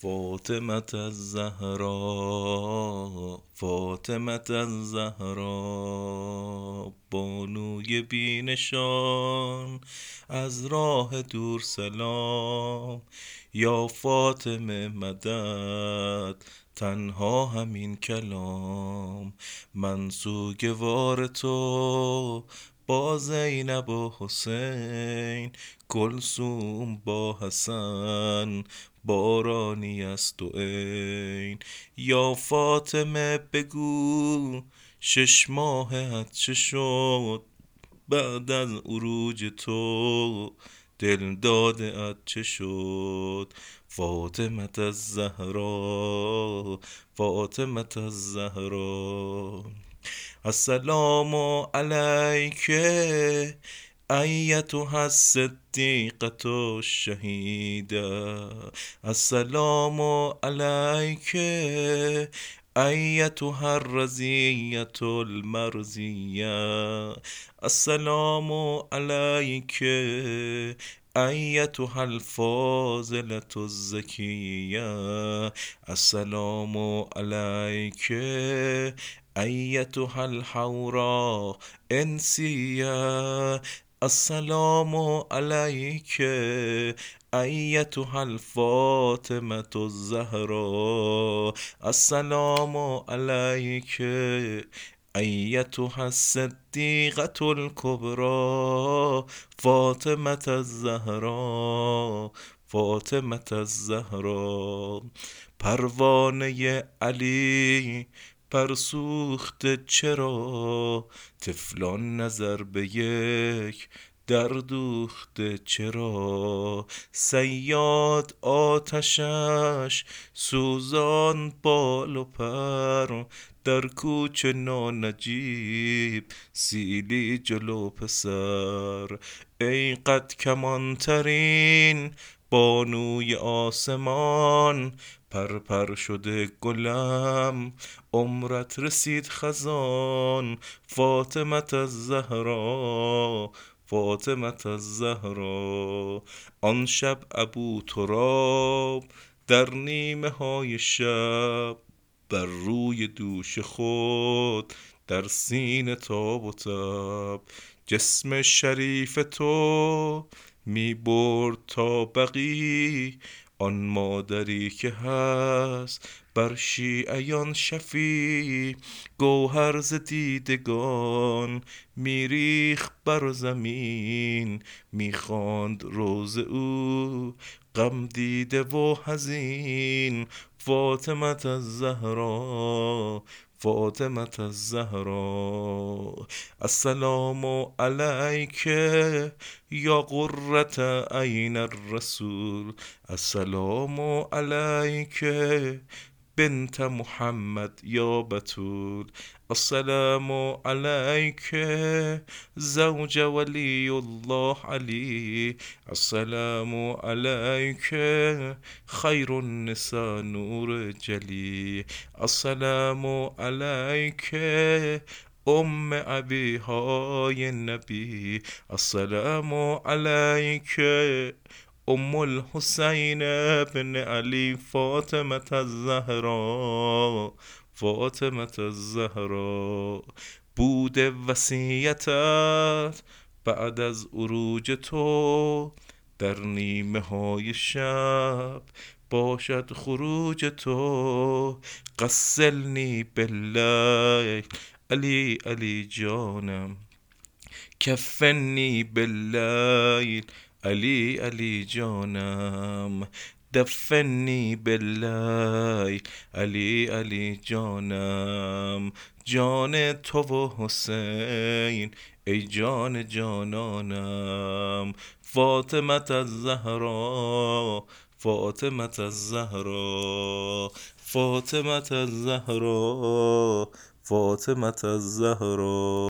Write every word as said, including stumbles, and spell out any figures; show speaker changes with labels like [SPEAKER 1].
[SPEAKER 1] فاطمة الزهرا، فاطمة الزهرا، بانوی بینشان از راه دور سلام. یا فاطمه مدد، تنها همین کلام. من سوگوار تو با زینب و حسین، کلثوم با حسن، بارانی است و عین. یا فاطمه بگو شش ماهت چه شد، بعد از عروج تو دل داده ات چه شد. فاطمه الزهرا، فاطمه الزهرا، السلام علیک ایتها الصدیقة الشهیدة، السلام علیک ایتها الرضیة المرضیة، السلام علیک ایتها الفاضلة الزکیة، السلام علیک ایتها الحوراء انسیة، السلام علیک ایتها الفاطمة الزهراء، السلام علیک ایتها الصدیقة الکبری فاطمة الزهراء، فاطمة الزهراء. پروانه علی پرسوخته چرا، طفلان نظر به یک در دوخته چرا. صیاد آتشش سوزان بال و پر، در کوچه نانجیب سیلی جلو پسر. ای قد کمان ترین بانوی آسمان، پر پر شده گلم عمرت رسید خزان. فاطمة الزهرا، فاطمة الزهرا. آن شب ابو تراب در نیمه های شب، بر روی دوش خود در سینه تاب و تب. جسم شریف تو می برد تا بقی، آن مادری که هست بر شیعیان شفیع. گوهر ز دیدگان میریخ بر زمین، میخواند روز او غم دیده و حزین. فاطمة الزهرا، فاطمة الزهرا، السلام علیک یا قرة عین الرسول، السلام علیک بنت محمد یا بتول، السلام علیک زوج ولی الله علی، السلام علیک خیر النساء نور جلی، السلام علیک ام ابیهای نبی، السلام علیک ام الحسین ابن علی. فاطمة الزهرا، فاطمة الزهرا. بود وصیتت بعد از عروج تو، در نیمه های شب باشد خروج تو. غسلنی باللیل علی علی جانم، کفنی باللیل علی علی جانم، دفنی باللیل علی علی جانم. جان تو و حسین ای جان جانانم. فاطمة الزهرا، فاطمة الزهرا، فاطمة الزهرا، فاطمة الزهرا.